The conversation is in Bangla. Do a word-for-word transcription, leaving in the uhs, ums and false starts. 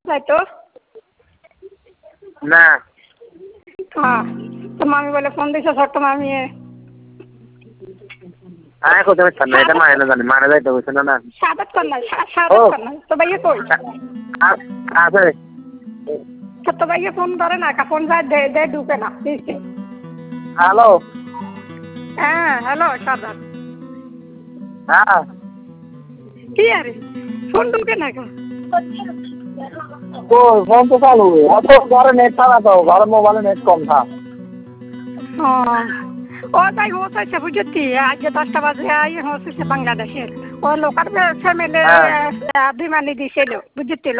তাই তো? না। হ্যাঁ তো মামি বলে ফোন দিছে ছোট্ট মামি। আয় কোথায় মিথ্যা না এটা মানে না জানি মানে যাইতে বলছে না না। সাদাত কর না সাদাত কর না তো ভাইয়া কই? আছে। ছোট্ট ভাইয়া ফোন করে না ফোন যায় দে দে ঢুকে না নিচে। হ্যালো। হ্যাঁ হ্যালো সাদাত। হ্যাঁ। কি আরে ফোন ঢুকে না কেন? তো ফোন তো চালু है तो घरे नेट था तो घर मोबाइल नेट कम था। ও তাই হচ্ছে বুঝতি আজ দশটা বাজে আই হচ্ছে বাংলাদেশের ও লোকাল ফ্যামিলি অভিমানী দিছিল বুঝতি।